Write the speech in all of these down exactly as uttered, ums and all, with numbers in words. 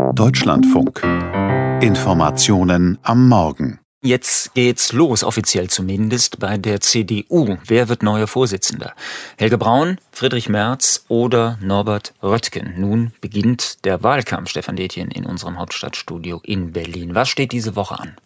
Deutschlandfunk. Informationen am Morgen. Jetzt geht's los, offiziell zumindest, bei der C D U. Wer wird neuer Vorsitzender? Helge Braun, Friedrich Merz oder Norbert Röttgen? Nun beginnt der Wahlkampf, Stefan Detjen, in unserem Hauptstadtstudio in Berlin. Was steht diese Woche an?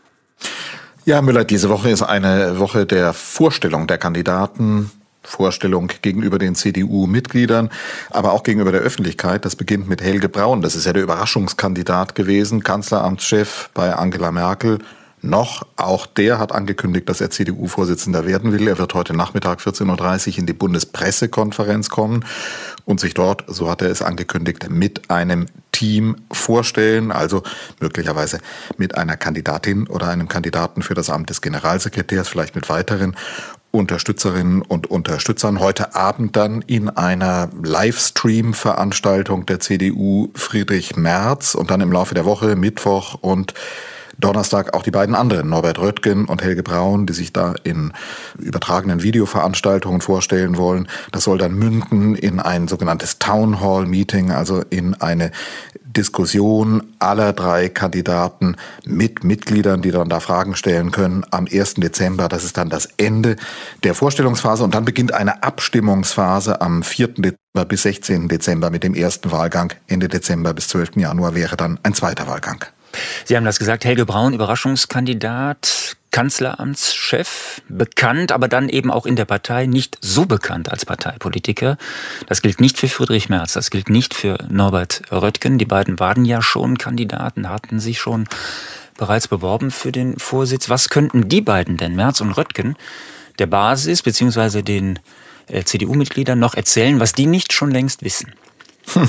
Ja, Müller, diese Woche ist eine Woche der Vorstellung der Kandidaten. Vorstellung gegenüber den C D U-Mitgliedern, aber auch gegenüber der Öffentlichkeit. Das beginnt mit Helge Braun. Das ist ja der Überraschungskandidat gewesen, Kanzleramtschef bei Angela Merkel. Noch, auch der hat angekündigt, dass er C D U-Vorsitzender werden will. Er wird heute Nachmittag vierzehn Uhr dreißig in die Bundespressekonferenz kommen und sich dort, so hat er es angekündigt, mit einem Team vorstellen, also möglicherweise mit einer Kandidatin oder einem Kandidaten für das Amt des Generalsekretärs, vielleicht mit weiteren Unterstützerinnen und Unterstützern. Heute Abend dann in einer Livestream-Veranstaltung der C D U Friedrich Merz und dann im Laufe der Woche, Mittwoch und Donnerstag auch die beiden anderen, Norbert Röttgen und Helge Braun, die sich da in übertragenen Videoveranstaltungen vorstellen wollen. Das soll dann münden in ein sogenanntes Town Hall Meeting, also in eine Diskussion aller drei Kandidaten mit Mitgliedern, die dann da Fragen stellen können am ersten Dezember. Das ist dann das Ende der Vorstellungsphase und dann beginnt eine Abstimmungsphase am vierten Dezember bis sechzehnten Dezember mit dem ersten Wahlgang. Ende Dezember bis zwölften Januar wäre dann ein zweiter Wahlgang. Sie haben das gesagt, Helge Braun, Überraschungskandidat, Kanzleramtschef, bekannt, aber dann eben auch in der Partei nicht so bekannt als Parteipolitiker. Das gilt nicht für Friedrich Merz, das gilt nicht für Norbert Röttgen. Die beiden waren ja schon Kandidaten, hatten sich schon bereits beworben für den Vorsitz. Was könnten die beiden denn, Merz und Röttgen, der Basis bzw. den äh, C D U-Mitgliedern noch erzählen, was die nicht schon längst wissen? Hm.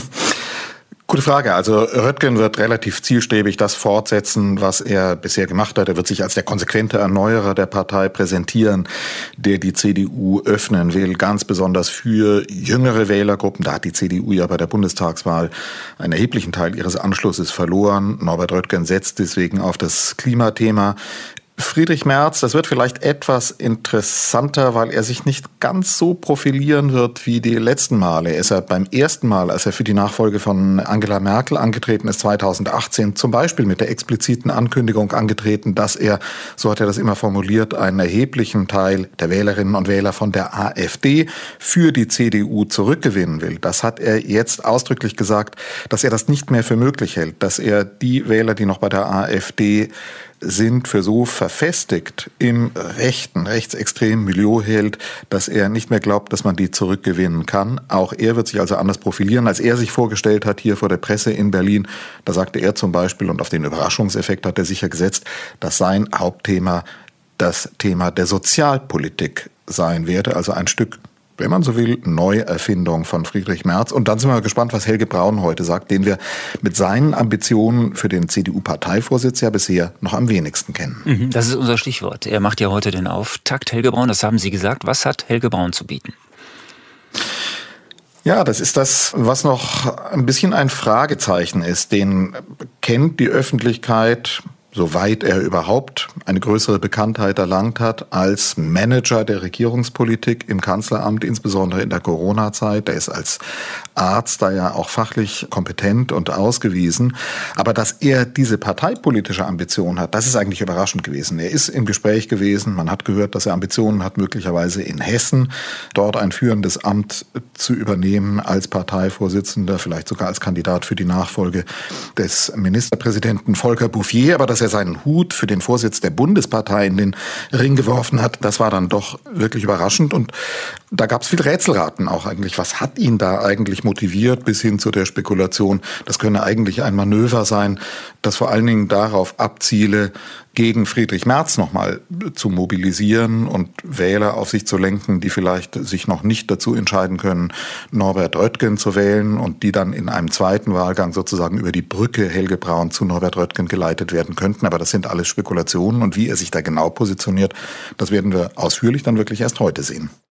Gute Frage. Also Röttgen wird relativ zielstrebig das fortsetzen, was er bisher gemacht hat. Er wird sich als der konsequente Erneuerer der Partei präsentieren, der die C D U öffnen will, ganz besonders für jüngere Wählergruppen. Da hat die C D U ja bei der Bundestagswahl einen erheblichen Teil ihres Anschlusses verloren. Norbert Röttgen setzt deswegen auf das Klimathema. Friedrich Merz, das wird vielleicht etwas interessanter, weil er sich nicht ganz so profilieren wird wie die letzten Male. Er ist ja beim ersten Mal, als er für die Nachfolge von Angela Merkel angetreten ist, zweitausendachtzehn, zum Beispiel mit der expliziten Ankündigung angetreten, dass er, so hat er das immer formuliert, einen erheblichen Teil der Wählerinnen und Wähler von der AfD für die C D U zurückgewinnen will. Das hat er jetzt ausdrücklich gesagt, dass er das nicht mehr für möglich hält, dass er die Wähler, die noch bei der AfD sind, für so verfestigt im rechten, rechtsextremen Milieu hält, dass er nicht mehr glaubt, dass man die zurückgewinnen kann. Auch er wird sich also anders profilieren, als er sich vorgestellt hat hier vor der Presse in Berlin. Da sagte er zum Beispiel, und auf den Überraschungseffekt hat er sicher gesetzt, dass sein Hauptthema das Thema der Sozialpolitik sein werde, also ein Stück, wenn man so will, Neuerfindung von Friedrich Merz. Und dann sind wir gespannt, was Helge Braun heute sagt, den wir mit seinen Ambitionen für den C D U-Parteivorsitz ja bisher noch am wenigsten kennen. Das ist unser Stichwort. Er macht ja heute den Auftakt. Helge Braun, das haben Sie gesagt. Was hat Helge Braun zu bieten? Ja, das ist das, was noch ein bisschen ein Fragezeichen ist. Den kennt die Öffentlichkeit, soweit er überhaupt eine größere Bekanntheit erlangt hat, als Manager der Regierungspolitik im Kanzleramt, insbesondere in der Corona-Zeit. Er ist als Arzt da ja auch fachlich kompetent und ausgewiesen. Aber dass er diese parteipolitische Ambition hat, das ist eigentlich überraschend gewesen. Er ist im Gespräch gewesen. Man hat gehört, dass er Ambitionen hat, möglicherweise in Hessen dort ein führendes Amt zu übernehmen als Parteivorsitzender, vielleicht sogar als Kandidat für die Nachfolge des Ministerpräsidenten Volker Bouffier. Aber das dass er seinen Hut für den Vorsitz der Bundespartei in den Ring geworfen hat, das war dann doch wirklich überraschend. Und da gab es viel Rätselraten auch eigentlich. Was hat ihn da eigentlich motiviert, bis hin zu der Spekulation? Das könne eigentlich ein Manöver sein, das vor allen Dingen darauf abziele, gegen Friedrich Merz nochmal zu mobilisieren und Wähler auf sich zu lenken, die vielleicht sich noch nicht dazu entscheiden können, Norbert Röttgen zu wählen und die dann in einem zweiten Wahlgang sozusagen über die Brücke Helge Braun zu Norbert Röttgen geleitet werden könnten. Aber das sind alles Spekulationen und wie er sich da genau positioniert, das werden wir ausführlich dann wirklich erst heute sehen.